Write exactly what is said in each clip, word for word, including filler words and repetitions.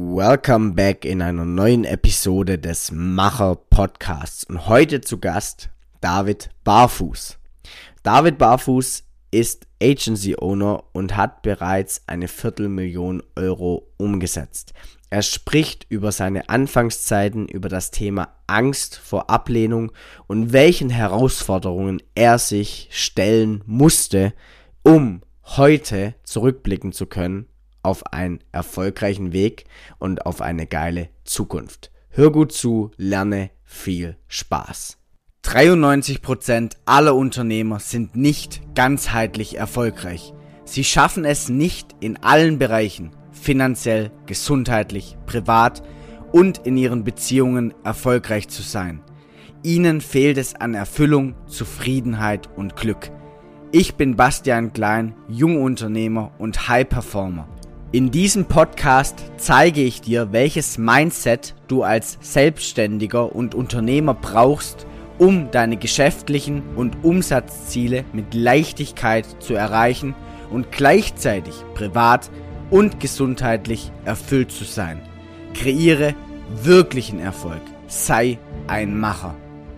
Welcome back in einer neuen Episode des Macher Podcasts und heute zu Gast David Barfuß. David Barfuß ist Agency Owner und hat bereits eine Viertelmillion Euro umgesetzt. Er spricht über seine Anfangszeiten, über das Thema Angst vor Ablehnung und welchen Herausforderungen er sich stellen musste, um heute zurückblicken zu können auf einen erfolgreichen Weg und auf eine geile Zukunft. Hör gut zu, lerne viel Spaß. dreiundneunzig Prozent aller Unternehmer sind nicht ganzheitlich erfolgreich. Sie schaffen es nicht in allen Bereichen, finanziell, gesundheitlich, privat und in ihren Beziehungen erfolgreich zu sein. Ihnen fehlt es an Erfüllung, Zufriedenheit und Glück. Ich bin Bastian Klein, Jungunternehmer und High Performer. In diesem Podcast zeige ich dir, welches Mindset du als Selbstständiger und Unternehmer brauchst, um deine geschäftlichen und Umsatzziele mit Leichtigkeit zu erreichen und gleichzeitig privat und gesundheitlich erfüllt zu sein. Kreiere wirklichen Erfolg. Sei ein Macher.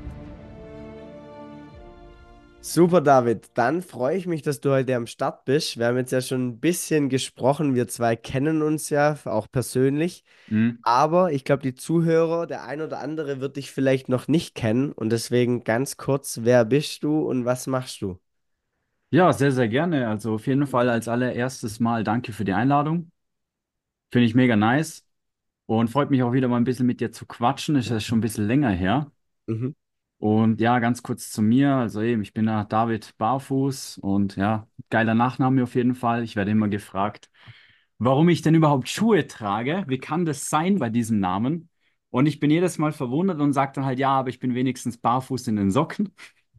Super, David. Dann freue ich mich, dass du heute am Start bist. Wir haben jetzt ja schon ein bisschen gesprochen. Wir zwei kennen uns ja auch persönlich. Mhm. Aber ich glaube, die Zuhörer, der ein oder andere wird dich vielleicht noch nicht kennen. Und deswegen ganz kurz, wer bist du und was machst du? Ja, sehr, sehr gerne. Also auf jeden Fall als allererstes Mal danke für die Einladung. Finde ich mega nice und freut mich auch wieder mal ein bisschen mit dir zu quatschen. Ist ja schon ein bisschen länger her. Mhm. Und ja, ganz kurz zu mir. Also eben, ich bin da David Barfuß und ja, geiler Nachname auf jeden Fall. Ich werde immer gefragt, warum ich denn überhaupt Schuhe trage. Wie kann das sein bei diesem Namen? Und ich bin jedes Mal verwundert und sage dann halt, ja, aber ich bin wenigstens barfuß in den Socken.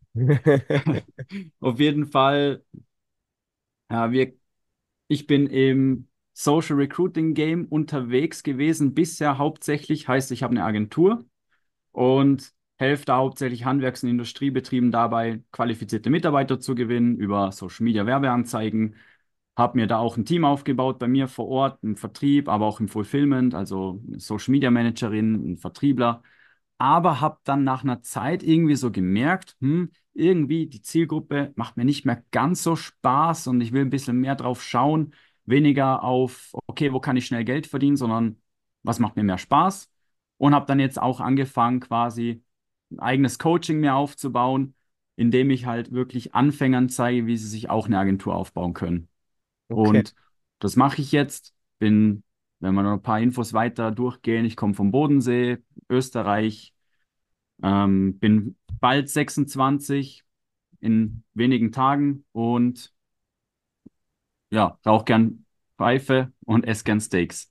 Auf jeden Fall, ja, wir Ich bin im Social Recruiting Game unterwegs gewesen, bisher hauptsächlich, heißt, ich habe eine Agentur und helfe da hauptsächlich Handwerks- und Industriebetrieben dabei, qualifizierte Mitarbeiter zu gewinnen über Social Media Werbeanzeigen. Habe mir da auch ein Team aufgebaut bei mir vor Ort, im Vertrieb, aber auch im Fulfillment, also eine Social Media Managerin, ein Vertriebler. Aber habe dann nach einer Zeit irgendwie so gemerkt, hm, irgendwie die Zielgruppe macht mir nicht mehr ganz so Spaß und ich will ein bisschen mehr drauf schauen, weniger auf, okay, wo kann ich schnell Geld verdienen, sondern was macht mir mehr Spaß? Und habe dann jetzt auch angefangen, quasi ein eigenes Coaching mir aufzubauen, indem ich halt wirklich Anfängern zeige, wie sie sich auch eine Agentur aufbauen können. Okay. Und das mache ich jetzt. Bin, wenn wir noch ein paar Infos weiter durchgehen, ich komme vom Bodensee, Österreich, ähm, bin bald sechsundzwanzig in wenigen Tagen und ja, rauche gern Pfeife und esse gern Steaks.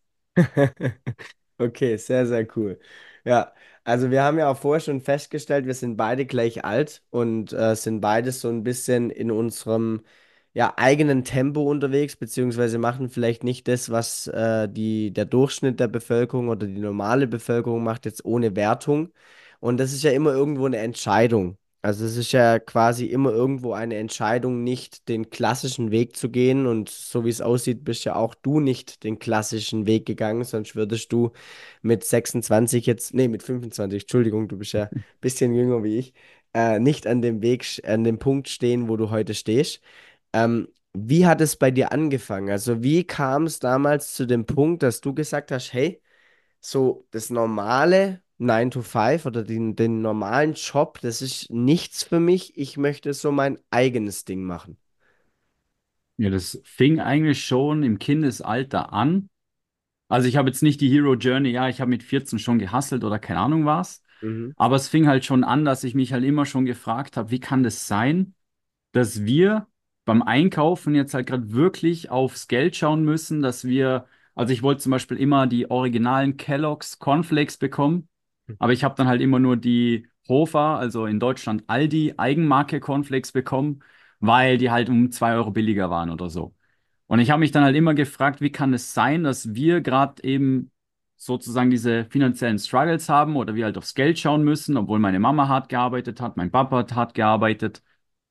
Okay, sehr, sehr cool. Ja, also wir haben ja auch vorher schon festgestellt, wir sind beide gleich alt und äh, sind beides so ein bisschen in unserem ja, eigenen Tempo unterwegs, beziehungsweise machen vielleicht nicht das, was äh, die, der Durchschnitt der Bevölkerung oder die normale Bevölkerung macht, jetzt ohne Wertung. Und das ist ja immer irgendwo eine Entscheidung. Also es ist ja quasi immer irgendwo eine Entscheidung, nicht den klassischen Weg zu gehen. Und so wie es aussieht, bist ja auch du nicht den klassischen Weg gegangen, sonst würdest du mit sechsundzwanzig jetzt, nee, mit fünfundzwanzig, Entschuldigung, du bist ja ein bisschen jünger wie ich, äh, nicht an dem Weg, sch- an dem Punkt stehen, wo du heute stehst. Ähm, Wie hat es bei dir angefangen? Also wie kam es damals zu dem Punkt, dass du gesagt hast, hey, so das normale nine to five oder den, den normalen Job, das ist nichts für mich. Ich möchte so mein eigenes Ding machen. Ja, das fing eigentlich schon im Kindesalter an. Also ich habe jetzt nicht die Hero Journey, ja, ich habe mit vierzehn schon gehustelt oder keine Ahnung was. Mhm. Aber es fing halt schon an, dass ich mich halt immer schon gefragt habe, wie kann das sein, dass wir beim Einkaufen jetzt halt gerade wirklich aufs Geld schauen müssen, dass wir, also ich wollte zum Beispiel immer die originalen Kellogg's Cornflakes bekommen, aber ich habe dann halt immer nur die Hofer, also in Deutschland Aldi Eigenmarke Cornflakes bekommen, weil die halt um zwei Euro billiger waren oder so. Und ich habe mich dann halt immer gefragt, wie kann es sein, dass wir gerade eben sozusagen diese finanziellen Struggles haben oder wir halt aufs Geld schauen müssen, obwohl meine Mama hart gearbeitet hat, mein Papa hat hart gearbeitet.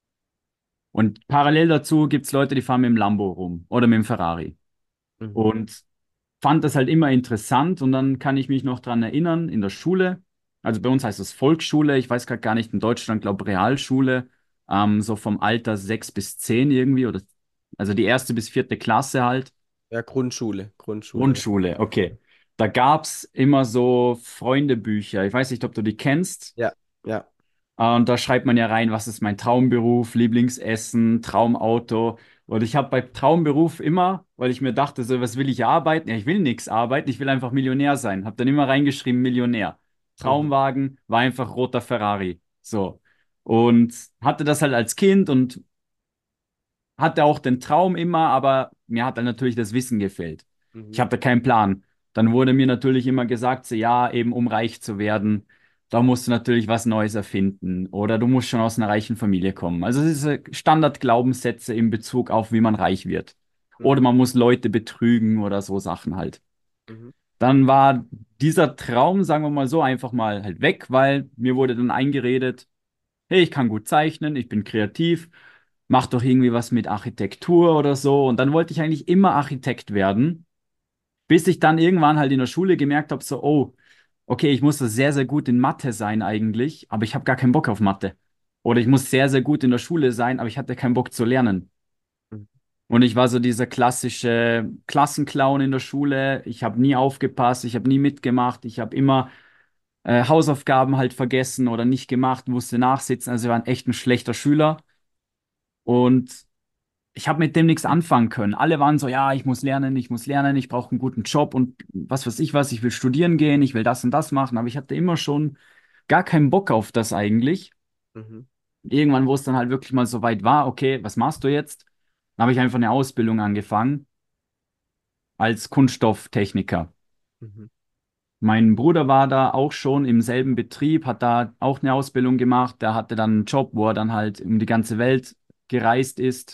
Und parallel dazu gibt es Leute, die fahren mit dem Lambo rum oder mit dem Ferrari. Mhm. Und fand das halt immer interessant und dann kann ich mich noch dran erinnern, in der Schule, also bei uns heißt es Volksschule, ich weiß gerade gar nicht, in Deutschland, glaube Realschule, ähm, so vom Alter sechs bis zehn irgendwie, oder also die erste bis vierte Klasse halt. Ja, Grundschule, Grundschule. Grundschule, okay. Da gab es immer so Freundebücher. Ich weiß nicht, ob du die kennst. Ja, ja. Äh, Und da schreibt man ja rein, was ist mein Traumberuf, Lieblingsessen, Traumauto. Und ich habe bei Traumberuf immer, weil ich mir dachte, so, was will ich arbeiten? Ja, ich will nichts arbeiten, ich will einfach Millionär sein. Habe dann immer reingeschrieben, Millionär. Mhm. Traumwagen war einfach roter Ferrari. So. Und hatte das halt als Kind und hatte auch den Traum immer, aber mir hat dann natürlich das Wissen gefehlt. Ich Mhm. hatte keinen Plan. Dann wurde mir natürlich immer gesagt, so, ja, eben um reich zu werden, da musst du natürlich was Neues erfinden oder du musst schon aus einer reichen Familie kommen. Also diese Standardglaubenssätze in Bezug auf, wie man reich wird. Oder Mhm. man muss Leute betrügen oder so Sachen halt. Mhm. Dann war dieser Traum, sagen wir mal so, einfach mal halt weg, weil mir wurde dann eingeredet, hey, ich kann gut zeichnen, ich bin kreativ, mach doch irgendwie was mit Architektur oder so. Und dann wollte ich eigentlich immer Architekt werden, bis ich dann irgendwann halt in der Schule gemerkt habe, so, oh, okay, ich muss da sehr, sehr gut in Mathe sein eigentlich, aber ich habe gar keinen Bock auf Mathe. Oder ich muss sehr, sehr gut in der Schule sein, aber ich hatte keinen Bock zu lernen. Mhm. Und ich war so dieser klassische Klassenclown in der Schule. Ich habe nie aufgepasst, ich habe nie mitgemacht, ich habe immer äh, Hausaufgaben halt vergessen oder nicht gemacht, musste nachsitzen. Also ich war ein echt ein schlechter Schüler. Und ich habe mit dem nichts anfangen können. Alle waren so, ja, ich muss lernen, ich muss lernen, ich brauche einen guten Job und was weiß ich was, ich will studieren gehen, ich will das und das machen, aber ich hatte immer schon gar keinen Bock auf das eigentlich. Mhm. Irgendwann, wo es dann halt wirklich mal so weit war, okay, was machst du jetzt? Dann habe ich einfach eine Ausbildung angefangen als Kunststofftechniker. Mhm. Mein Bruder war da auch schon im selben Betrieb, hat da auch eine Ausbildung gemacht. Der hatte dann einen Job, wo er dann halt um die ganze Welt gereist ist.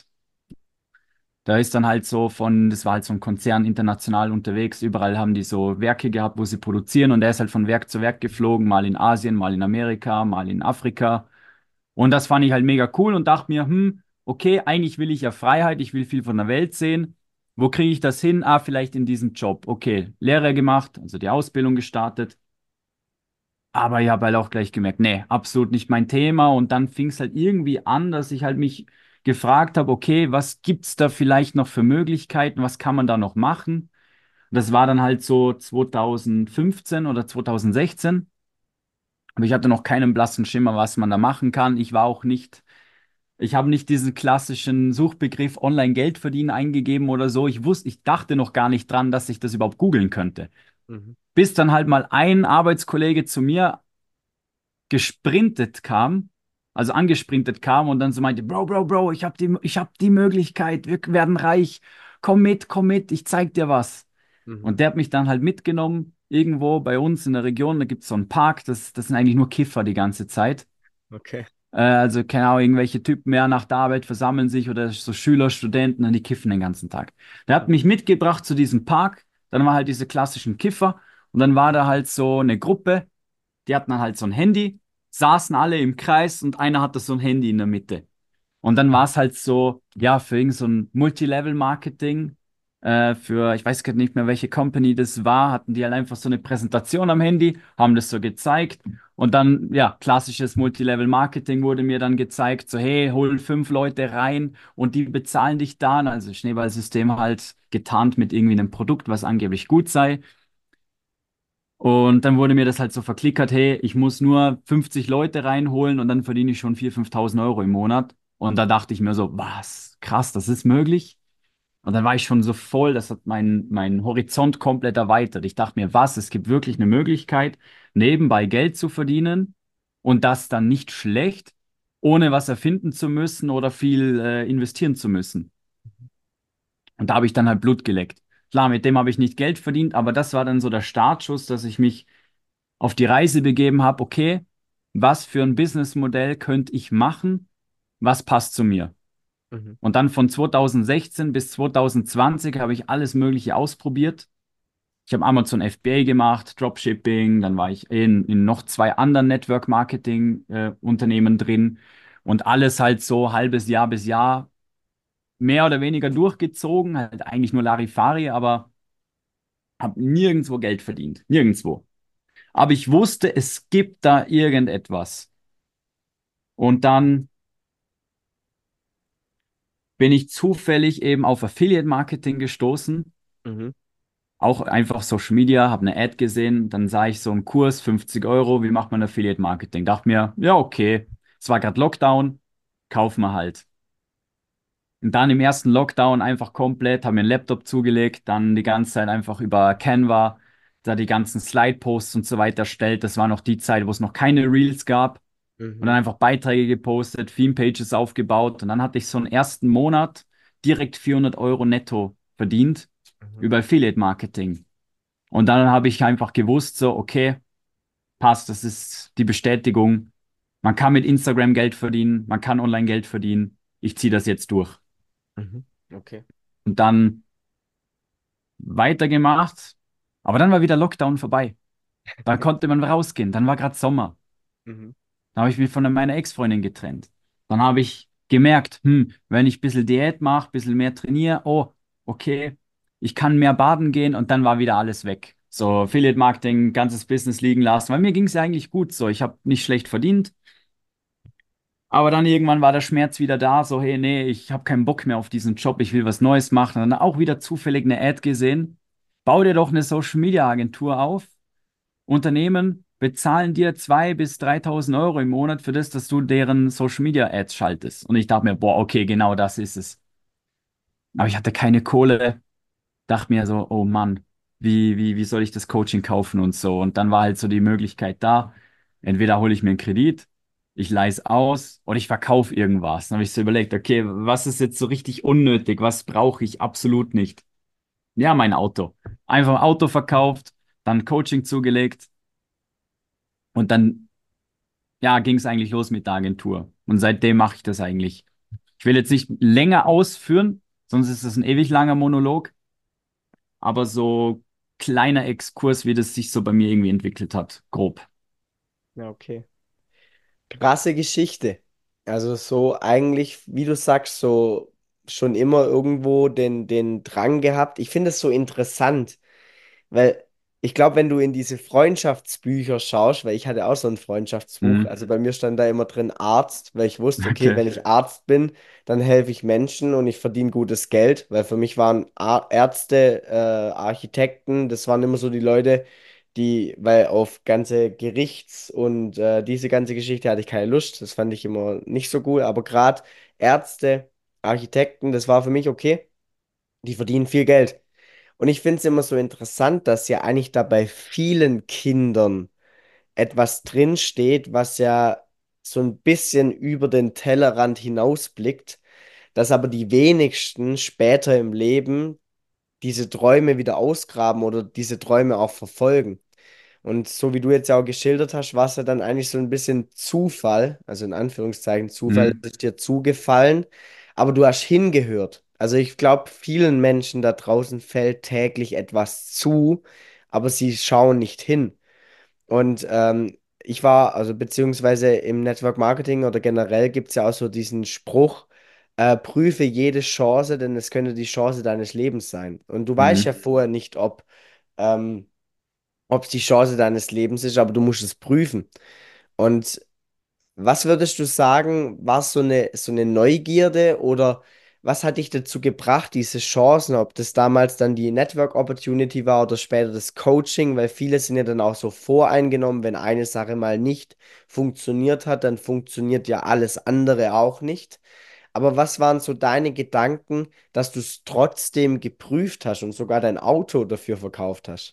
Da ist dann halt so von, das war halt so ein Konzern international unterwegs. Überall haben die so Werke gehabt, wo sie produzieren. Und er ist halt von Werk zu Werk geflogen, mal in Asien, mal in Amerika, mal in Afrika. Und das fand ich halt mega cool und dachte mir, hm, okay, eigentlich will ich ja Freiheit, ich will viel von der Welt sehen. Wo kriege ich das hin? Ah, vielleicht in diesem Job. Okay, Lehre gemacht, also die Ausbildung gestartet. Aber ich habe halt auch gleich gemerkt, nee, absolut nicht mein Thema. Und dann fing es halt irgendwie an, dass ich halt mich gefragt habe, okay, was gibt's da vielleicht noch für Möglichkeiten? Was kann man da noch machen? Das war dann halt so zwanzig fünfzehn oder zwanzig sechzehn. Aber ich hatte noch keinen blassen Schimmer, was man da machen kann. Ich war auch nicht, ich habe nicht diesen klassischen Suchbegriff Online-Geld verdienen eingegeben oder so. Ich wusste, ich dachte noch gar nicht dran, dass ich das überhaupt googeln könnte. Mhm. Bis dann halt mal ein Arbeitskollege zu mir gesprintet kam, also angesprintet kam und dann so meinte, Bro, Bro, Bro, ich habe die, ich hab die Möglichkeit, wir werden reich, komm mit, komm mit, ich zeig dir was. Mhm. Und der hat mich dann halt mitgenommen, irgendwo bei uns in der Region, da gibt es so einen Park, das, das sind eigentlich nur Kiffer die ganze Zeit. Okay. Äh, also, keine Ahnung, irgendwelche Typen mehr nach der Arbeit versammeln sich oder so Schüler, Studenten und die kiffen den ganzen Tag. Der hat mich mitgebracht zu diesem Park, dann war halt diese klassischen Kiffer und dann war da halt so eine Gruppe, die hatten dann halt so ein Handy, saßen alle im Kreis und einer hatte so ein Handy in der Mitte. Und dann war es halt so, ja, für irgend so ein Multilevel-Marketing, äh, für, ich weiß gerade nicht mehr, welche Company das war, hatten die halt einfach so eine Präsentation am Handy, haben das so gezeigt. Und dann, ja, klassisches Multilevel-Marketing wurde mir dann gezeigt, so, hey, hol fünf Leute rein und die bezahlen dich dann. Also Schneeballsystem halt getarnt mit irgendwie einem Produkt, was angeblich gut sei. Und dann wurde mir das halt so verklickert, hey, ich muss nur fünfzig Leute reinholen und dann verdiene ich schon viertausend, fünftausend Euro im Monat. Und da dachte ich mir so, was, krass, das ist möglich. Und dann war ich schon so voll, das hat meinen mein Horizont komplett erweitert. Ich dachte mir, was, es gibt wirklich eine Möglichkeit, nebenbei Geld zu verdienen und das dann nicht schlecht, ohne was erfinden zu müssen oder viel äh, investieren zu müssen. Und da habe ich dann halt Blut geleckt. Klar, mit dem habe ich nicht Geld verdient, aber das war dann so der Startschuss, dass ich mich auf die Reise begeben habe, okay, was für ein Businessmodell könnte ich machen, was passt zu mir? Mhm. Und dann von zwanzig sechzehn bis zwanzig zwanzig habe ich alles Mögliche ausprobiert. Ich habe Amazon F B A gemacht, Dropshipping, dann war ich in, in noch zwei anderen Network-Marketing-Unternehmen drin und alles halt so halbes Jahr bis Jahr mehr oder weniger durchgezogen, halt eigentlich nur Larifari, aber Habe nirgendwo Geld verdient. Nirgendwo. Aber ich wusste, es gibt da irgendetwas. Und dann bin ich zufällig eben auf Affiliate Marketing gestoßen. Mhm. Auch einfach Social Media, habe eine Ad gesehen, dann sah ich so einen Kurs, fünfzig Euro, wie macht man Affiliate Marketing? Dachte mir, ja, okay, es war gerade Lockdown, kaufen wir halt. Und dann im ersten Lockdown einfach komplett, habe mir einen Laptop zugelegt, dann die ganze Zeit einfach über Canva, da die ganzen Slide-Posts und so weiter erstellt. Das war noch die Zeit, wo es noch keine Reels gab. Und dann Mhm. einfach Beiträge gepostet, Theme-Pages aufgebaut. Und dann hatte ich so einen ersten Monat direkt vierhundert Euro netto verdient Mhm. über Affiliate Marketing. Und dann habe ich einfach gewusst, so, okay, passt, das ist die Bestätigung. Man kann mit Instagram Geld verdienen, man kann online Geld verdienen. Ich ziehe das jetzt durch. Mhm. Okay. Und dann weitergemacht. Aber dann war wieder Lockdown vorbei. Da konnte man rausgehen. Dann war gerade Sommer. Mhm. Dann habe ich mich von meiner Ex-Freundin getrennt. Dann habe ich gemerkt, hm, wenn ich ein bisschen Diät mache, ein bisschen mehr trainiere, oh, okay, ich kann mehr baden gehen und dann war wieder alles weg. So Affiliate Marketing, ganzes Business liegen lassen, weil mir ging es ja eigentlich gut so. Ich habe nicht schlecht verdient, aber dann irgendwann war der Schmerz wieder da, so hey, nee, ich habe keinen Bock mehr auf diesen Job, ich will was Neues machen. Und dann auch wieder zufällig eine Ad gesehen. Bau dir doch eine Social Media Agentur auf. Unternehmen bezahlen dir zweitausend bis dreitausend Euro im Monat für das, dass du deren Social Media Ads schaltest. Und ich dachte mir, boah, okay, genau das ist es. Aber ich hatte keine Kohle, dachte mir so, oh Mann, wie, wie, wie soll ich das Coaching kaufen und so. Und dann war halt so die Möglichkeit da, entweder hole ich mir einen Kredit, ich leihe es aus oder ich verkaufe irgendwas. Dann habe ich so überlegt, okay, was ist jetzt so richtig unnötig, was brauche ich absolut nicht? Ja, mein Auto. Einfach ein Auto verkauft, dann Coaching zugelegt und dann ja, ging es eigentlich los mit der Agentur. Und seitdem mache ich das eigentlich. Ich will jetzt nicht länger ausführen, sonst ist das ein ewig langer Monolog, aber so kleiner Exkurs, wie das sich so bei mir irgendwie entwickelt hat, grob. Ja, okay. Krasse Geschichte. Also so eigentlich, wie du sagst, so schon immer irgendwo den, den Drang gehabt. Ich finde es so interessant, weil ich glaube, wenn du in diese Freundschaftsbücher schaust, weil ich hatte auch so ein Freundschaftsbuch, Mhm. also bei mir stand da immer drin Arzt, weil ich wusste, okay, Okay. wenn ich Arzt bin, dann helfe ich Menschen und ich verdiene gutes Geld, weil für mich waren Ar Ärzte, äh, Architekten, das waren immer so die Leute, die, weil auf ganze Gerichts- und äh, diese ganze Geschichte hatte ich keine Lust, das fand ich immer nicht so gut, aber gerade Ärzte, Architekten, das war für mich okay, die verdienen viel Geld. Und ich finde es immer so interessant, dass ja eigentlich da bei vielen Kindern etwas drinsteht, was ja so ein bisschen über den Tellerrand hinausblickt, dass aber die wenigsten später im Leben diese Träume wieder ausgraben oder diese Träume auch verfolgen. Und so wie du jetzt ja auch geschildert hast, war es ja dann eigentlich so ein bisschen Zufall, also in Anführungszeichen Zufall, Mhm. es ist dir zugefallen, aber du hast hingehört. Also ich glaube, vielen Menschen da draußen fällt täglich etwas zu, aber sie schauen nicht hin. Und ähm, ich war, also beziehungsweise im Network Marketing oder generell gibt es ja auch so diesen Spruch, äh, prüfe jede Chance, denn es könnte die Chance deines Lebens sein. Und du weißt ja Mhm. vorher nicht, ob... Ähm, ob es die Chance deines Lebens ist, aber du musst es prüfen. Und was würdest du sagen, war es so eine, so eine Neugierde oder was hat dich dazu gebracht, diese Chancen, ob das damals dann die Network Opportunity war oder später das Coaching, weil viele sind ja dann auch so voreingenommen, wenn eine Sache mal nicht funktioniert hat, dann funktioniert ja alles andere auch nicht. Aber was waren so deine Gedanken, dass du es trotzdem geprüft hast und sogar dein Auto dafür verkauft hast?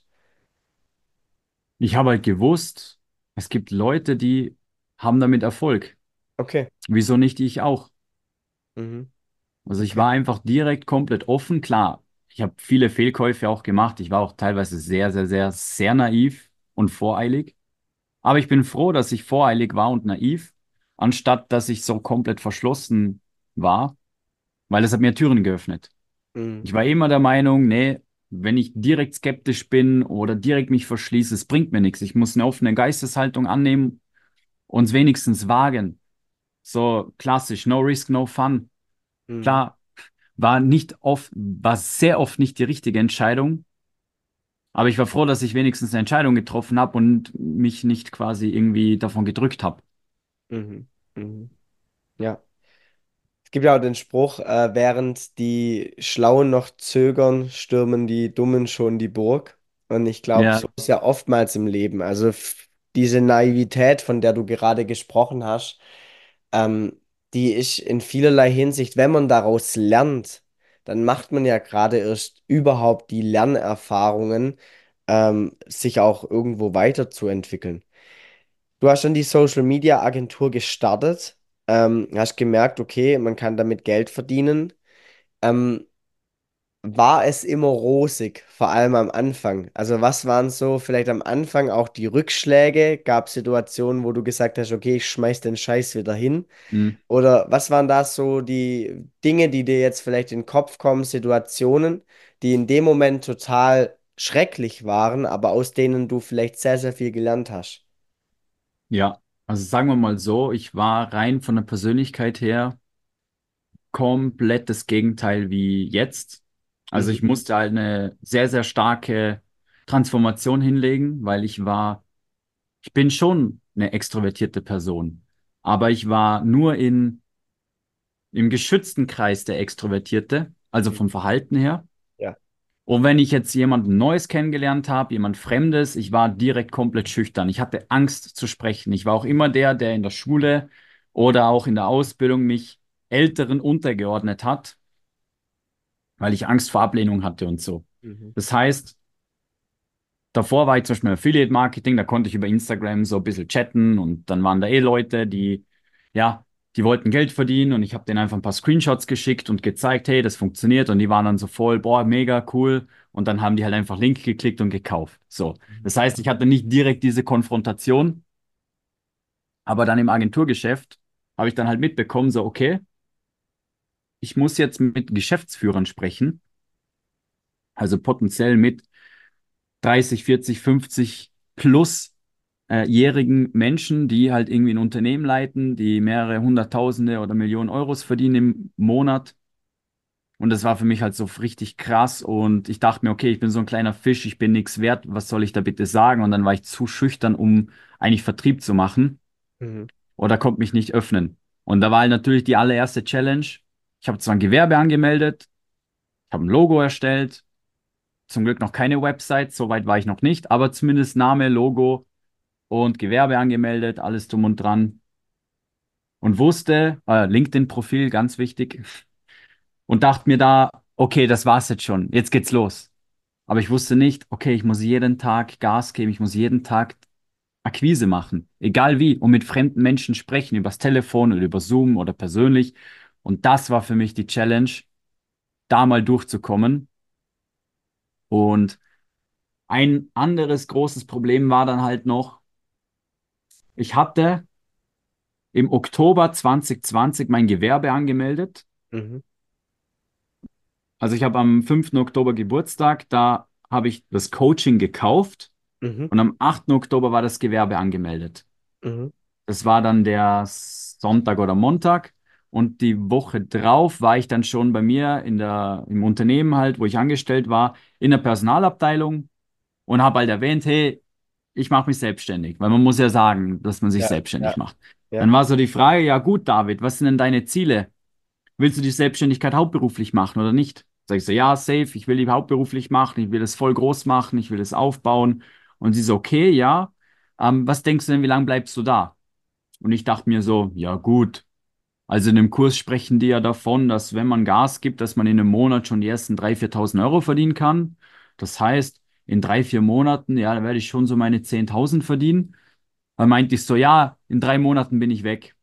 Ich habe halt gewusst, es gibt Leute, die haben damit Erfolg. Okay. Wieso nicht ich auch? Mhm. Also ich Okay. war einfach direkt komplett offen. Klar, ich habe viele Fehlkäufe auch gemacht. Ich war auch teilweise sehr, sehr, sehr, sehr naiv und voreilig. Aber ich bin froh, dass ich voreilig war und naiv, anstatt dass ich so komplett verschlossen war, weil es hat mir Türen geöffnet. Mhm. Ich war immer der Meinung, nee, wenn ich direkt skeptisch bin oder direkt mich verschließe, es bringt mir nichts. Ich muss eine offene Geisteshaltung annehmen und es wenigstens wagen. So klassisch, no risk, no fun. Mhm. Klar, war nicht oft, war sehr oft nicht die richtige Entscheidung, Aber ich war froh, dass ich wenigstens eine Entscheidung getroffen habe und mich nicht quasi irgendwie davon gedrückt habe. Mhm. Mhm. Ja. Es gibt ja auch den Spruch, äh, während die Schlauen noch zögern, stürmen die Dummen schon die Burg. Und ich glaube, Ja, so ist ja oftmals im Leben. Also f- diese Naivität, von der du gerade gesprochen hast, ähm, die ist in vielerlei Hinsicht, wenn man daraus lernt, dann macht man ja gerade erst überhaupt die Lernerfahrungen, ähm, sich auch irgendwo weiterzuentwickeln. Du hast dann die Social Media Agentur gestartet, ähm, hast gemerkt, okay, man kann damit Geld verdienen. Ähm, War es immer rosig, vor allem am Anfang? Also was waren so vielleicht am Anfang auch die Rückschläge? Gab es Situationen, wo du gesagt hast, okay, ich schmeiß den Scheiß wieder hin? hm, Oder was waren da so die Dinge, die dir jetzt vielleicht in den Kopf kommen, Situationen, die in dem Moment total schrecklich waren, aber aus denen du vielleicht sehr, sehr viel gelernt hast? ja. Also sagen wir mal so, ich war rein von der Persönlichkeit her komplett das Gegenteil wie jetzt. Also Mhm. ich musste halt eine sehr, sehr starke Transformation hinlegen, weil ich war, ich bin schon eine extrovertierte Person, aber ich war nur in, im geschützten Kreis der Extrovertierte, also vom Verhalten her. Ja. Und wenn ich jetzt jemanden Neues kennengelernt habe, jemand Fremdes, ich war direkt komplett schüchtern. Ich hatte Angst zu sprechen. Ich war auch immer der, der in der Schule oder auch in der Ausbildung mich Älteren untergeordnet hat, weil ich Angst vor Ablehnung hatte und so. Mhm. Das heißt, davor war ich zum Beispiel im Affiliate Marketing, da konnte ich über Instagram so ein bisschen chatten und dann waren da eh Leute, die, ja, die wollten Geld verdienen und ich habe denen einfach ein paar Screenshots geschickt und gezeigt, hey, das funktioniert und die waren dann so voll, boah, mega cool und dann haben die halt einfach Link geklickt und gekauft. So. Das heißt, ich hatte nicht direkt diese Konfrontation, aber dann im Agenturgeschäft habe ich dann halt mitbekommen, so, okay, ich muss jetzt mit Geschäftsführern sprechen, also potenziell mit dreißig, vierzig, fünfzig plus äh, jährigen Menschen, die halt irgendwie ein Unternehmen leiten, die mehrere Hunderttausende oder Millionen Euros verdienen im Monat. Und das war für mich halt so richtig krass. Und ich dachte mir, okay, ich bin so ein kleiner Fisch, ich bin nichts wert, was soll ich da bitte sagen? Und dann war ich zu schüchtern, um eigentlich Vertrieb zu machen Mhm. oder konnte mich nicht öffnen. Und da war halt natürlich die allererste Challenge. Ich habe zwar ein Gewerbe angemeldet, ich habe ein Logo erstellt, zum Glück noch keine Website, so weit war ich noch nicht, aber zumindest Name, Logo und Gewerbe angemeldet, alles drum und dran und wusste, äh, LinkedIn-Profil, ganz wichtig, und dachte mir da, okay, das war's jetzt schon, jetzt geht's los. Aber ich wusste nicht, okay, ich muss jeden Tag Gas geben, ich muss jeden Tag Akquise machen, egal wie, und mit fremden Menschen sprechen, übers Telefon oder über Zoom oder persönlich. Und das war für mich die Challenge, da mal durchzukommen. Und ein anderes großes Problem war dann halt noch, ich hatte im Oktober zwanzig zwanzig mein Gewerbe angemeldet. Mhm. Also ich habe am fünften Oktober Geburtstag, da habe ich das Coaching gekauft Mhm. und am achten Oktober war das Gewerbe angemeldet. Mhm. Das war dann der Sonntag oder Montag und die Woche drauf war ich dann schon bei mir in der, im Unternehmen halt, wo ich angestellt war, in der Personalabteilung und habe halt erwähnt, hey, ich mache mich selbstständig, weil man muss ja sagen, dass man sich Ja, selbstständig ja, macht. Dann ja. war so die Frage, ja gut, David, was sind denn deine Ziele? Willst du die Selbstständigkeit hauptberuflich machen oder nicht? Sag ich so, ja, safe, ich will die hauptberuflich machen, ich will das voll groß machen, ich will das aufbauen. Und sie so, okay, ja, ähm, was denkst du denn, wie lange bleibst du da? Und ich dachte mir so, ja gut, also in dem Kurs sprechen die ja davon, dass wenn man Gas gibt, dass man in einem Monat schon die ersten dreitausend, viertausend Euro verdienen kann. Das heißt, in drei, vier Monaten, ja, da werde ich schon so meine zehntausend verdienen. Dann meinte ich so, ja, in drei Monaten bin ich weg.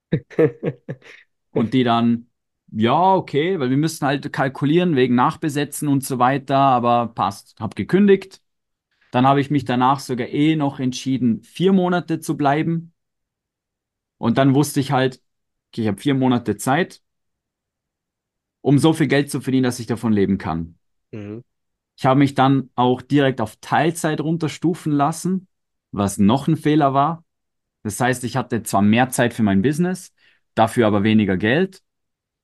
Und die dann, ja, okay, weil wir müssen halt kalkulieren wegen Nachbesetzen und so weiter, aber passt. Hab gekündigt. Dann habe ich mich danach sogar eh noch entschieden, vier Monate zu bleiben. Und dann wusste ich halt, okay, ich habe vier Monate Zeit, um so viel Geld zu verdienen, dass ich davon leben kann. Mhm. Ich habe mich dann auch direkt auf Teilzeit runterstufen lassen, was noch ein Fehler war. Das heißt, ich hatte zwar mehr Zeit für mein Business, dafür aber weniger Geld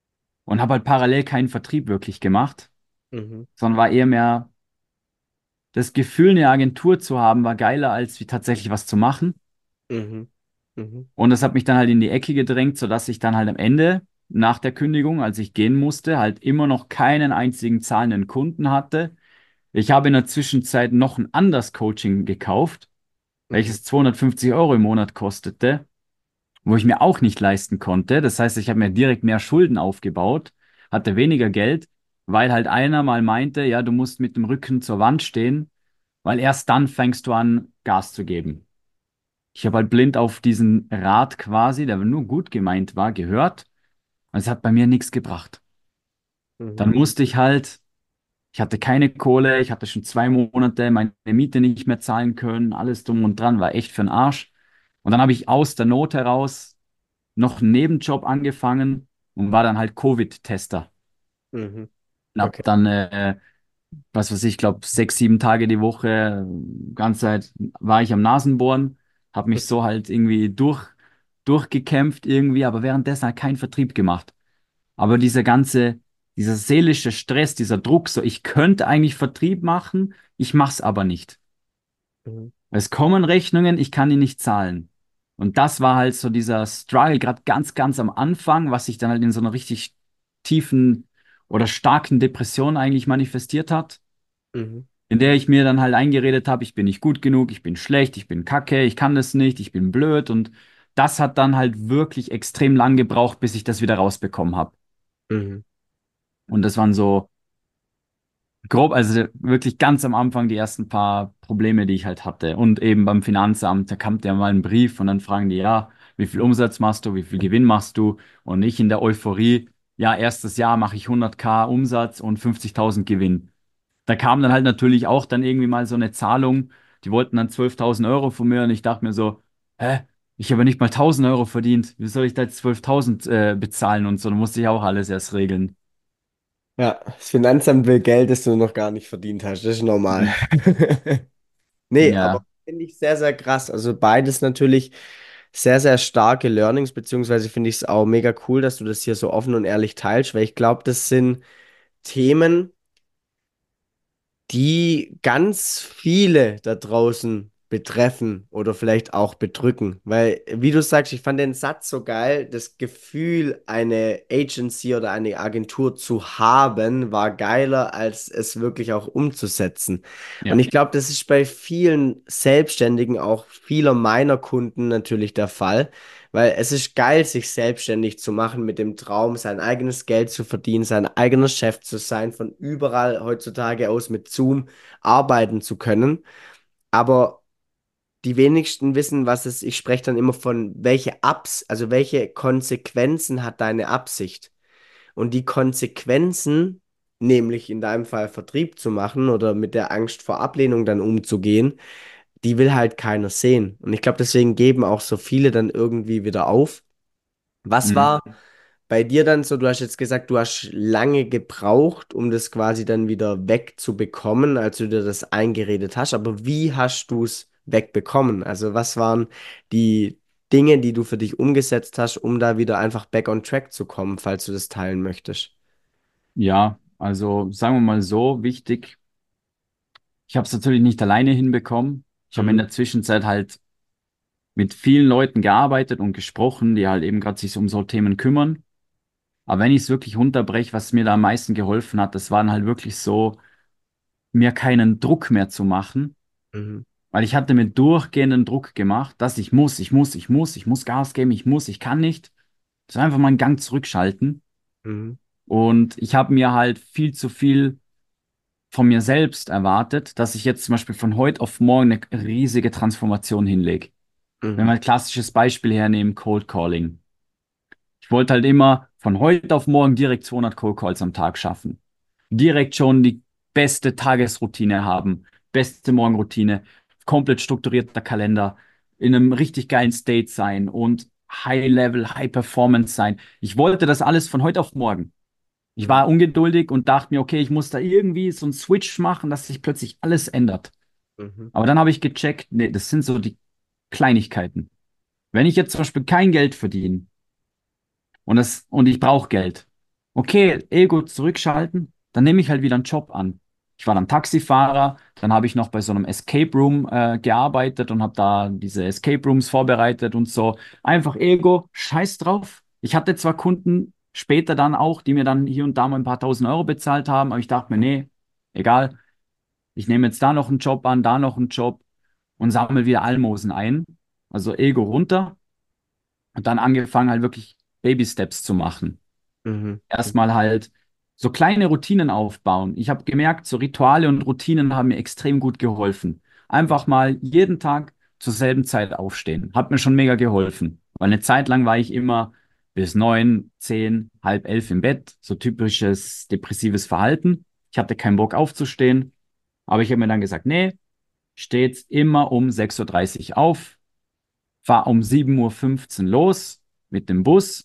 und habe halt parallel keinen Vertrieb wirklich gemacht, Mhm. sondern war eher mehr das Gefühl, eine Agentur zu haben, war geiler, als wie tatsächlich was zu machen. Mhm. Mhm. Und das hat mich dann halt in die Ecke gedrängt, sodass ich dann halt am Ende, nach der Kündigung, als ich gehen musste, halt immer noch keinen einzigen zahlenden Kunden hatte. Ich habe in der Zwischenzeit noch ein anderes Coaching gekauft, Mhm. welches zweihundertfünfzig Euro im Monat kostete, wo ich mir auch nicht leisten konnte. Das heißt, ich habe mir direkt mehr Schulden aufgebaut, hatte weniger Geld, weil halt einer mal meinte, ja, du musst mit dem Rücken zur Wand stehen, weil erst dann fängst du an, Gas zu geben. Ich habe halt blind auf diesen Rat quasi, der nur gut gemeint war, gehört. Und es hat bei mir nichts gebracht. Dann Mhm. musste ich halt, ich hatte keine Kohle, ich hatte schon zwei Monate meine Miete nicht mehr zahlen können, alles drum und dran, war echt für den Arsch. Und dann habe ich aus der Not heraus noch einen Nebenjob angefangen und war dann halt Covid-Tester. Mhm. Und hab Okay. dann, äh, was weiß ich, glaube sechs, sieben Tage die Woche, ganze Zeit war ich am Nasenbohren, habe mich so halt irgendwie durch, durchgekämpft irgendwie, aber währenddessen halt keinen Vertrieb gemacht. Aber dieser ganze, dieser seelische Stress, dieser Druck, so ich könnte eigentlich Vertrieb machen, ich mach's aber nicht. Mhm. Es kommen Rechnungen, ich kann die nicht zahlen. Und das war halt so dieser Struggle, gerade ganz, ganz am Anfang, was sich dann halt in so einer richtig tiefen oder starken Depression eigentlich manifestiert hat, Mhm. in der ich mir dann halt eingeredet habe, ich bin nicht gut genug, ich bin schlecht, ich bin kacke, ich kann das nicht, ich bin blöd. Und das hat dann halt wirklich extrem lang gebraucht, bis ich das wieder rausbekommen habe. Mhm. Und das waren so grob, also wirklich ganz am Anfang die ersten paar Probleme, die ich halt hatte. Und eben beim Finanzamt, da kam ja mal ein Brief und dann fragen die, ja, wie viel Umsatz machst du, wie viel Gewinn machst du? Und ich in der Euphorie, ja, erstes Jahr mache ich hundert K Umsatz und fünfzigtausend Gewinn. Da kam dann halt natürlich auch dann irgendwie mal so eine Zahlung, die wollten dann zwölftausend Euro von mir und ich dachte mir so, hä? Ich habe nicht mal tausend Euro verdient. Wie soll ich da jetzt zwölftausend äh, bezahlen und so? Da musste ich auch alles erst regeln. Ja, das Finanzamt will Geld, das du noch gar nicht verdient hast. Das ist normal. Nee, aber Ja. finde ich sehr, sehr krass. Also beides natürlich sehr, sehr starke Learnings, beziehungsweise finde ich es auch mega cool, dass du das hier so offen und ehrlich teilst, weil ich glaube, das sind Themen, die ganz viele da draußen betreffen oder vielleicht auch bedrücken. Weil, wie du sagst, ich fand den Satz so geil, das Gefühl, eine Agency oder eine Agentur zu haben, war geiler, als es wirklich auch umzusetzen. Und Ja. ich glaube, das ist bei vielen Selbstständigen, auch vieler meiner Kunden natürlich der Fall. Weil es ist geil, sich selbstständig zu machen mit dem Traum, sein eigenes Geld zu verdienen, sein eigener Chef zu sein, von überall heutzutage aus mit Zoom arbeiten zu können. Aber die wenigsten wissen, was es, ich spreche dann immer von, welche Abs, also welche Konsequenzen hat deine Absicht? Und die Konsequenzen, nämlich in deinem Fall Vertrieb zu machen oder mit der Angst vor Ablehnung dann umzugehen, die will halt keiner sehen. Und ich glaube, deswegen geben auch so viele dann irgendwie wieder auf. Was Mhm. war bei dir dann so, du hast jetzt gesagt, du hast lange gebraucht, um das quasi dann wieder wegzubekommen, als du dir das eingeredet hast, aber wie hast du es wegbekommen? Also was waren die Dinge, die du für dich umgesetzt hast, um da wieder einfach back on track zu kommen, falls du das teilen möchtest? Ja, also sagen wir mal so, wichtig. Ich habe es natürlich nicht alleine hinbekommen. Ich habe in Mhm. der Zwischenzeit halt mit vielen Leuten gearbeitet und gesprochen, die halt eben gerade sich um so Themen kümmern. Aber wenn ich es wirklich runterbreche, was mir da am meisten geholfen hat, das waren halt wirklich so, mir keinen Druck mehr zu machen, Mhm. weil ich hatte mir durchgehenden Druck gemacht, dass ich muss, ich muss, ich muss, ich muss Gas geben, ich muss, ich kann nicht. Das ist einfach mal einen Gang zurückschalten. Mhm. Und ich habe mir halt viel zu viel von mir selbst erwartet, dass ich jetzt zum Beispiel von heute auf morgen eine riesige Transformation hinlege. Wenn wir Mhm. ein klassisches Beispiel hernehmen, Cold Calling. Ich wollte halt immer von heute auf morgen direkt zweihundert Cold Calls am Tag schaffen. Direkt schon die beste Tagesroutine haben, beste Morgenroutine, komplett strukturierter Kalender, in einem richtig geilen State sein und High Level, High Performance sein. Ich wollte das alles von heute auf morgen. Ich Mhm. war ungeduldig und dachte mir, okay, ich muss da irgendwie so einen Switch machen, dass sich plötzlich alles ändert. Mhm. Aber dann habe ich gecheckt, nee, das sind so die Kleinigkeiten. Wenn ich jetzt zum Beispiel kein Geld verdiene und, das, und ich brauche Geld, okay, Ego zurückschalten, dann nehme ich halt wieder einen Job an. Ich war dann Taxifahrer, dann habe ich noch bei so einem Escape Room äh, gearbeitet und habe da diese Escape Rooms vorbereitet und so. Einfach Ego, scheiß drauf. Ich hatte zwar Kunden später dann auch, die mir dann hier und da mal ein paar tausend Euro bezahlt haben, aber ich dachte mir, nee, egal, ich nehme jetzt da noch einen Job an, da noch einen Job und sammle wieder Almosen ein. Also Ego runter und dann angefangen halt wirklich Baby Steps zu machen. Mhm. Erstmal halt so kleine Routinen aufbauen. Ich habe gemerkt, so Rituale und Routinen haben mir extrem gut geholfen. Einfach mal jeden Tag zur selben Zeit aufstehen. Hat mir schon mega geholfen. Weil eine Zeit lang war ich immer bis neun, zehn, halb elf im Bett. So typisches depressives Verhalten. Ich hatte keinen Bock aufzustehen. Aber ich habe mir dann gesagt, nee, ich stehe jetzt immer um sechs Uhr dreißig auf, fahre um sieben Uhr fünfzehn los mit dem Bus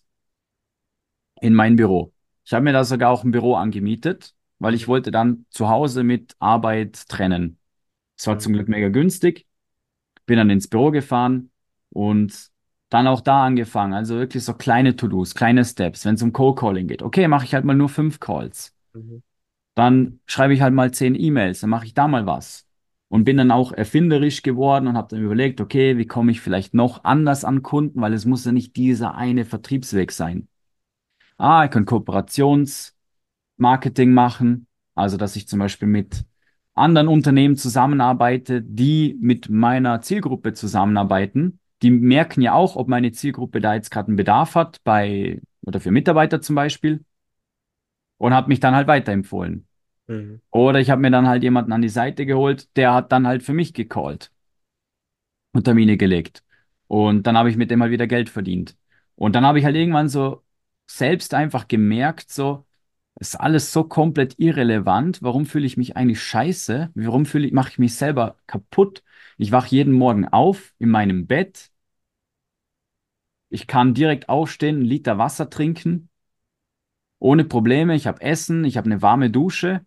in mein Büro. Ich habe mir da sogar auch ein Büro angemietet, weil ich Mhm. wollte dann zu Hause mit Arbeit trennen. Es war Mhm. zum Glück mega günstig. Bin dann ins Büro gefahren und dann auch da angefangen. Also wirklich so kleine To-Dos, kleine Steps. Wenn es um Cold Calling geht, okay, mache ich halt mal nur fünf Calls. Mhm. Dann schreibe ich halt mal zehn E-Mails, dann mache ich da mal was. Und bin dann auch erfinderisch geworden und habe dann überlegt, okay, wie komme ich vielleicht noch anders an Kunden, weil es muss ja nicht dieser eine Vertriebsweg sein. Ah, ich kann Kooperationsmarketing machen, also dass ich zum Beispiel mit anderen Unternehmen zusammenarbeite, die mit meiner Zielgruppe zusammenarbeiten. Die merken ja auch, ob meine Zielgruppe da jetzt gerade einen Bedarf hat, bei oder für Mitarbeiter zum Beispiel, und habe mich dann halt weiterempfohlen. Mhm. Oder ich habe mir dann halt jemanden an die Seite geholt, der hat dann halt für mich gecallt und Termine gelegt. Und dann habe ich mit dem halt wieder Geld verdient. Und dann habe ich halt irgendwann so selbst einfach gemerkt, so, ist alles so komplett irrelevant. Warum fühle ich mich eigentlich scheiße? Warum fühle ich, mache ich mich selber kaputt? Ich wache jeden Morgen auf in meinem Bett. Ich kann direkt aufstehen, einen Liter Wasser trinken, ohne Probleme. Ich habe Essen, ich habe eine warme Dusche.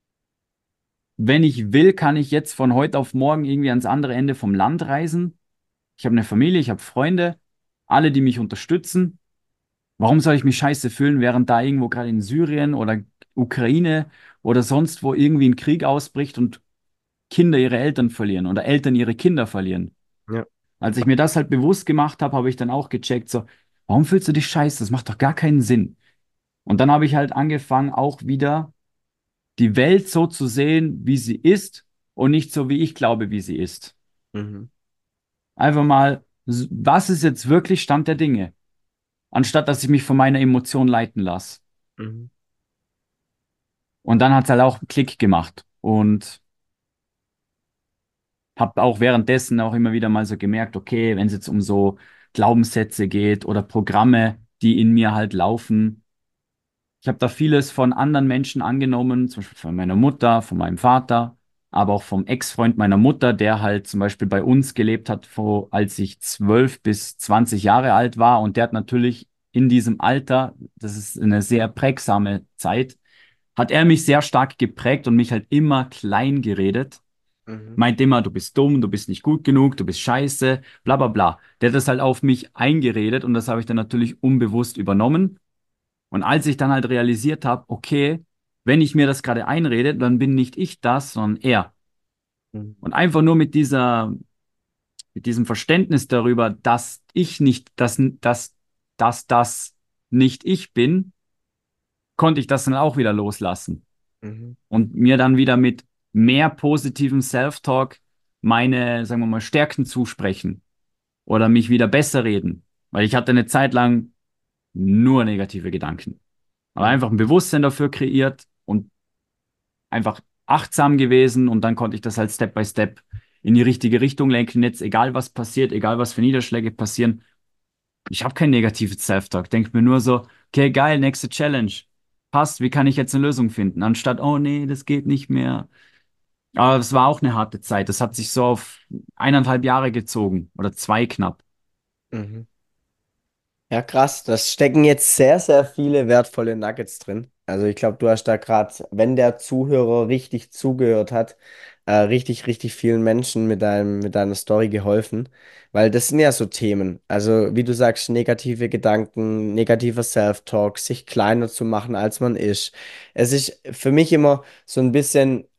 Wenn ich will, kann ich jetzt von heute auf morgen irgendwie ans andere Ende vom Land reisen. Ich habe eine Familie, ich habe Freunde, alle, die mich unterstützen. Warum soll ich mich scheiße fühlen, während da irgendwo gerade in Syrien oder Ukraine oder sonst wo irgendwie ein Krieg ausbricht und Kinder ihre Eltern verlieren oder Eltern ihre Kinder verlieren? Ja. Als ich mir das halt bewusst gemacht habe, habe ich dann auch gecheckt, so, warum fühlst du dich scheiße? Das macht doch gar keinen Sinn. Und dann habe ich halt angefangen, auch wieder die Welt so zu sehen, wie sie ist und nicht so, wie ich glaube, wie sie ist. Mhm. Einfach mal, s- was ist jetzt wirklich Stand der Dinge? Anstatt dass ich mich von meiner Emotion leiten lasse. Mhm. Und dann hat es halt auch einen Klick gemacht. Und habe auch währenddessen auch immer wieder mal so gemerkt, okay, wenn es jetzt um so Glaubenssätze geht oder Programme, die in mir halt laufen. Ich habe da vieles von anderen Menschen angenommen, zum Beispiel von meiner Mutter, von meinem Vater, aber auch vom Ex-Freund meiner Mutter, der halt zum Beispiel bei uns gelebt hat, wo, als ich zwölf bis zwanzig Jahre alt war. Und der hat natürlich in diesem Alter, das ist eine sehr prägsame Zeit, hat er mich sehr stark geprägt und mich halt immer klein geredet. Mhm. Meint immer, du bist dumm, du bist nicht gut genug, du bist scheiße, bla bla bla. Der hat das halt auf mich eingeredet und das habe ich dann natürlich unbewusst übernommen. Und als ich dann halt realisiert habe, okay, wenn ich mir das gerade einrede, dann bin nicht ich das, sondern er. Mhm. Und einfach nur mit dieser, mit diesem Verständnis darüber, dass ich nicht, dass, dass, dass das nicht ich bin, konnte ich das dann auch wieder loslassen Mhm. und mir dann wieder mit mehr positivem Self-Talk meine, sagen wir mal, Stärken zusprechen oder mich wieder besser reden. Weil ich hatte eine Zeit lang nur negative Gedanken. Aber Mhm. einfach ein Bewusstsein dafür kreiert und einfach achtsam gewesen und dann konnte ich das halt Step by Step in die richtige Richtung lenken. Jetzt, egal was passiert, egal was für Niederschläge passieren, ich habe kein negatives Self-Talk. Denke mir nur so, okay, geil, nächste Challenge. Passt, wie kann ich jetzt eine Lösung finden? Anstatt, oh nee, das geht nicht mehr. Aber es war auch eine harte Zeit. Das hat sich so auf eineinhalb Jahre gezogen oder zwei knapp. Mhm. Ja, krass. Das stecken jetzt sehr, sehr viele wertvolle Nuggets drin. Also ich glaube, du hast da gerade, wenn der Zuhörer richtig zugehört hat, äh, richtig, richtig vielen Menschen mit deinem, mit deiner Story geholfen. Weil das sind ja so Themen. Also wie du sagst, negative Gedanken, negativer Self-Talk, sich kleiner zu machen, als man ist. Es ist für mich immer so ein bisschen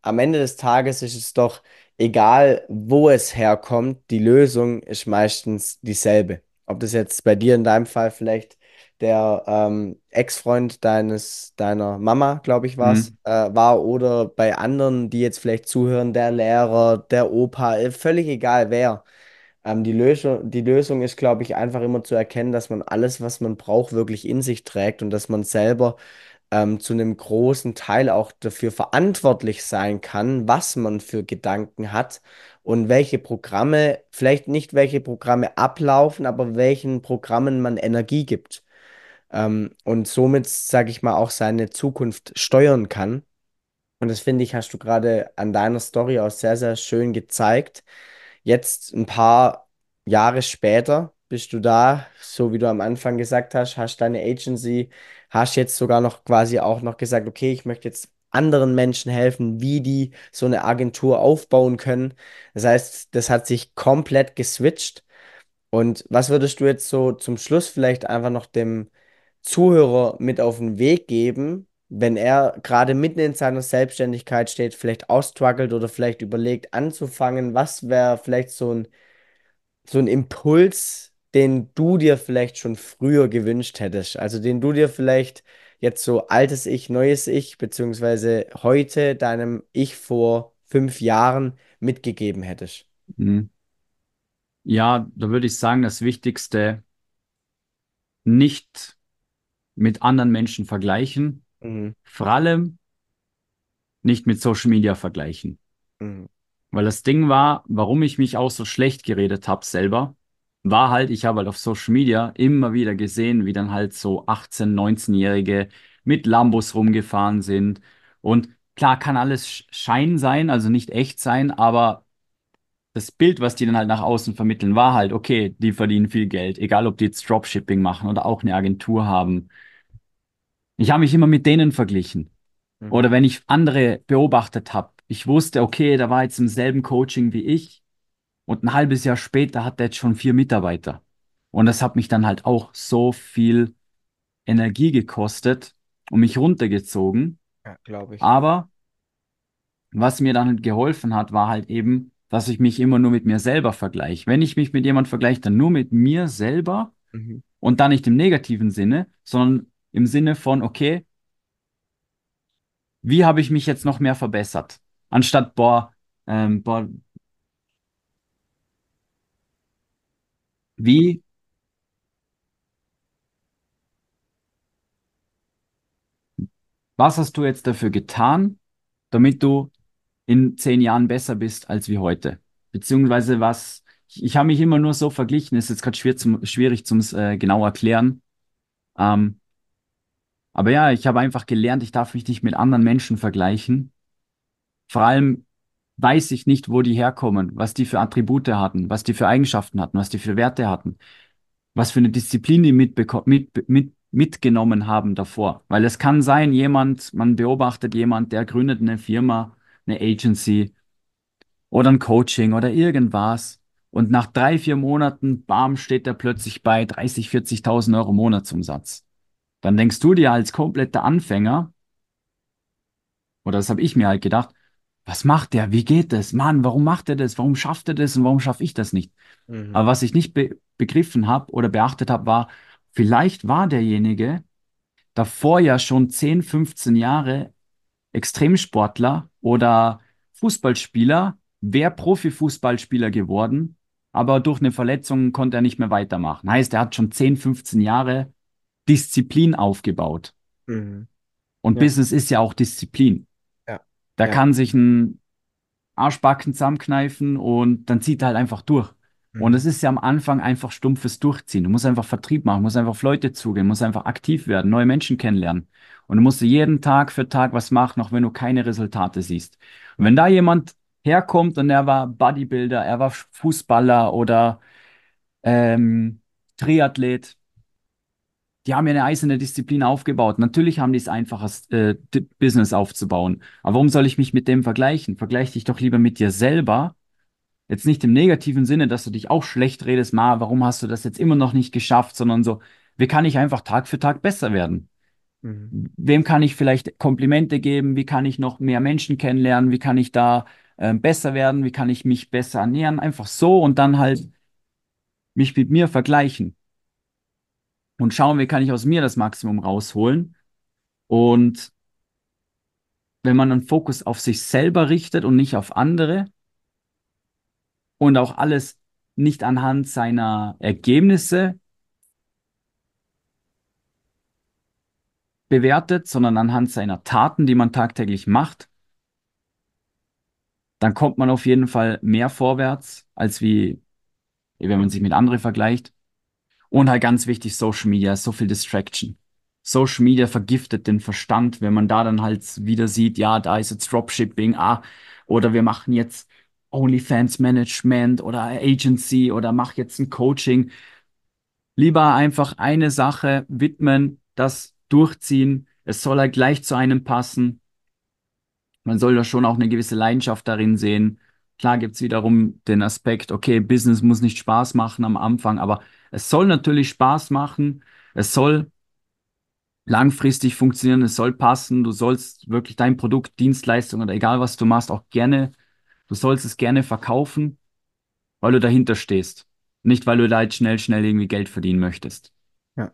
am Ende des Tages ist es doch egal, wo es herkommt, die Lösung ist meistens dieselbe. Ob das jetzt bei dir in deinem Fall vielleicht der ähm, Ex-Freund deines, deiner Mama, glaube ich, war's, Mhm. äh, war, oder bei anderen, die jetzt vielleicht zuhören, der Lehrer, der Opa, äh, völlig egal wer. Ähm, die Lösung, die Lösung ist, glaube ich, einfach immer zu erkennen, dass man alles, was man braucht, wirklich in sich trägt und dass man selber ähm, zu einem großen Teil auch dafür verantwortlich sein kann, was man für Gedanken hat und welche Programme, vielleicht nicht welche Programme ablaufen, aber welchen Programmen man Energie gibt. Ähm, und somit, sage ich mal, auch seine Zukunft steuern kann. Und das finde ich, hast du gerade an deiner Story auch sehr, sehr schön gezeigt. Jetzt ein paar Jahre später bist du da, so wie du am Anfang gesagt hast, hast deine Agency, hast jetzt sogar noch quasi auch noch gesagt, okay, ich möchte jetzt anderen Menschen helfen, wie die so eine Agentur aufbauen können. Das heißt, das hat sich komplett geswitcht. Und was würdest du jetzt so zum Schluss vielleicht einfach noch dem Zuhörer mit auf den Weg geben, wenn er gerade mitten in seiner Selbstständigkeit steht, vielleicht ausstruggelt oder vielleicht überlegt anzufangen? Was wäre vielleicht so ein, so ein Impuls, den du dir vielleicht schon früher gewünscht hättest? Also den du dir vielleicht jetzt so altes Ich, neues Ich, beziehungsweise heute deinem Ich vor fünf Jahren mitgegeben hättest? Mhm. Ja, da würde ich sagen, das Wichtigste, nicht mit anderen Menschen vergleichen, Mhm. vor allem nicht mit Social Media vergleichen. Mhm. Weil das Ding war, warum ich mich auch so schlecht geredet habe selber, war halt, ich habe halt auf Social Media immer wieder gesehen, wie dann halt so achtzehn-, neunzehn-Jährige mit Lambos rumgefahren sind. Und klar kann alles Sch- Schein sein, also nicht echt sein, aber das Bild, was die dann halt nach außen vermitteln, war halt, okay, die verdienen viel Geld, egal ob die jetzt Dropshipping machen oder auch eine Agentur haben. Ich habe mich immer mit denen verglichen. Mhm. Oder wenn ich andere beobachtet habe, ich wusste, okay, da war jetzt im selben Coaching wie ich und ein halbes Jahr später hat der jetzt schon vier Mitarbeiter. Und das hat mich dann halt auch so viel Energie gekostet und mich runtergezogen. Ja, glaube ich. Aber was mir dann halt geholfen hat, war halt eben, dass ich mich immer nur mit mir selber vergleiche. Wenn ich mich mit jemand vergleiche, dann nur mit mir selber Mhm. und dann nicht im negativen Sinne, sondern im Sinne von, okay, wie habe ich mich jetzt noch mehr verbessert? Anstatt, boah, ähm, boah, wie, was hast du jetzt dafür getan, damit du in zehn Jahren besser bist als wie heute? Beziehungsweise was, ich, ich habe mich immer nur so verglichen, ist jetzt gerade schwer zum, schwierig zum äh, genau erklären. Ähm, aber ja, ich habe einfach gelernt, ich darf mich nicht mit anderen Menschen vergleichen. Vor allem weiß ich nicht, wo die herkommen, was die für Attribute hatten, was die für Eigenschaften hatten, was die für Werte hatten, was für eine Disziplin die mitbeko- mit, mit, mitgenommen haben davor. Weil es kann sein, jemand, man beobachtet jemand, der gründet eine Firma, eine Agency oder ein Coaching oder irgendwas. Und nach drei, vier Monaten, bam, steht er plötzlich bei dreißig, vierzigtausend Euro Monatsumsatz. Dann denkst du dir als kompletter Anfänger, oder das habe ich mir halt gedacht, was macht der? Wie geht das? Mann, warum macht er das? Warum schafft er das und warum schaffe ich das nicht? Mhm. Aber was ich nicht be begriffen habe oder beachtet habe, war, vielleicht war derjenige davor ja schon zehn, fünfzehn Jahre Extremsportler oder Fußballspieler, wäre Profifußballspieler geworden, aber durch eine Verletzung konnte er nicht mehr weitermachen. Heißt, er hat schon zehn, fünfzehn Jahre Disziplin aufgebaut. Mhm. Und Ja, Business ist ja auch Disziplin. ja, Da ja. kann sich ein Arschbacken zusammenkneifen und dann zieht er halt einfach durch. Und Mhm. es ist ja am Anfang einfach stumpfes Durchziehen. Du musst einfach Vertrieb machen, musst einfach auf Leute zugehen, musst einfach aktiv werden, neue Menschen kennenlernen. Und du musst jeden Tag für Tag was machen, auch wenn du keine Resultate siehst. Und wenn da jemand herkommt und er war Bodybuilder, er war Fußballer oder ähm, Triathlet, die haben ja eine eiserne Disziplin aufgebaut. Natürlich haben die es einfacher, äh, d- Business aufzubauen. Aber warum soll ich mich mit dem vergleichen? Vergleich dich doch lieber mit dir selber. Jetzt nicht im negativen Sinne, dass du dich auch schlecht redest, Ma, warum hast du das jetzt immer noch nicht geschafft, sondern so, wie kann ich einfach Tag für Tag besser werden? Mhm. Wem kann ich vielleicht Komplimente geben? Wie kann ich noch mehr Menschen kennenlernen? Wie kann ich da äh, besser werden? Wie kann ich mich besser ernähren? Einfach so und dann halt mich mit mir vergleichen und schauen, wie kann ich aus mir das Maximum rausholen. Und wenn man einen Fokus auf sich selber richtet und nicht auf andere und auch alles nicht anhand seiner Ergebnisse bewertet, sondern anhand seiner Taten, die man tagtäglich macht, dann kommt man auf jeden Fall mehr vorwärts, als wie wenn man sich mit anderen vergleicht. Und halt ganz wichtig, Social Media ist so viel Distraction. Social Media vergiftet den Verstand, wenn man da dann halt wieder sieht, ja, da ist jetzt Dropshipping, ah, oder wir machen jetzt OnlyFans Management oder Agency oder mach jetzt ein Coaching. Lieber einfach eine Sache widmen, das durchziehen. Es soll halt gleich zu einem passen. Man soll da schon auch eine gewisse Leidenschaft darin sehen. Klar gibt's wiederum den Aspekt, okay, Business muss nicht Spaß machen am Anfang, aber es soll natürlich Spaß machen. Es soll langfristig funktionieren, es soll passen. Du sollst wirklich dein Produkt, Dienstleistung oder egal was du machst, auch gerne, du sollst es gerne verkaufen, weil du dahinter stehst. Nicht, weil du da jetzt schnell, schnell irgendwie Geld verdienen möchtest. Ja.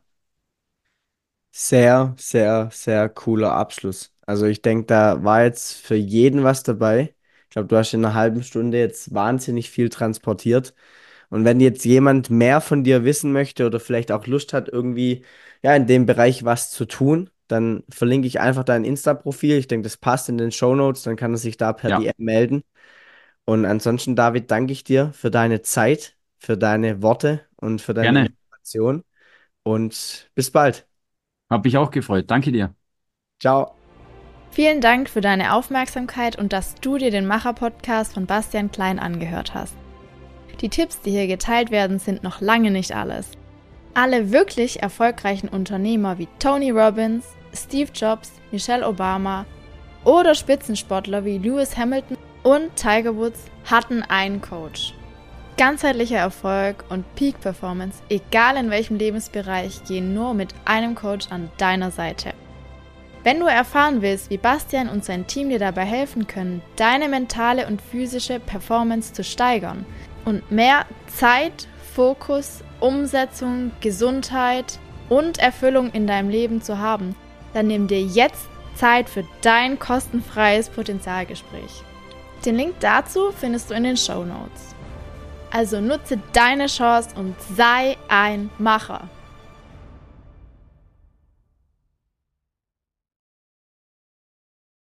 Sehr, sehr, sehr cooler Abschluss. Also ich denke, da war jetzt für jeden was dabei. Ich glaube, du hast in einer halben Stunde jetzt wahnsinnig viel transportiert. Und wenn jetzt jemand mehr von dir wissen möchte oder vielleicht auch Lust hat, irgendwie ja in dem Bereich was zu tun, dann verlinke ich einfach dein Insta-Profil. Ich denke, das passt in den Shownotes, dann kann er sich da per Ja, D M melden. Und ansonsten, David, danke ich dir für deine Zeit, für deine Worte und für deine gerne. Information. Und bis bald. Hab mich auch gefreut. Danke dir. Ciao. Vielen Dank für deine Aufmerksamkeit und dass du dir den Macher-Podcast von Bastian Klein angehört hast. Die Tipps, die hier geteilt werden, sind noch lange nicht alles. Alle wirklich erfolgreichen Unternehmer wie Tony Robbins, Steve Jobs, Michelle Obama oder Spitzensportler wie Lewis Hamilton und Tiger Woods hatten einen Coach. Ganzheitlicher Erfolg und Peak Performance, egal in welchem Lebensbereich, gehen nur mit einem Coach an deiner Seite. Wenn du erfahren willst, wie Bastian und sein Team dir dabei helfen können, deine mentale und physische Performance zu steigern und mehr Zeit, Fokus, Umsetzung, Gesundheit und Erfüllung in deinem Leben zu haben, dann nimm dir jetzt Zeit für dein kostenfreies Potenzialgespräch. Den Link dazu findest du in den Shownotes. Also nutze deine Chance und sei ein Macher.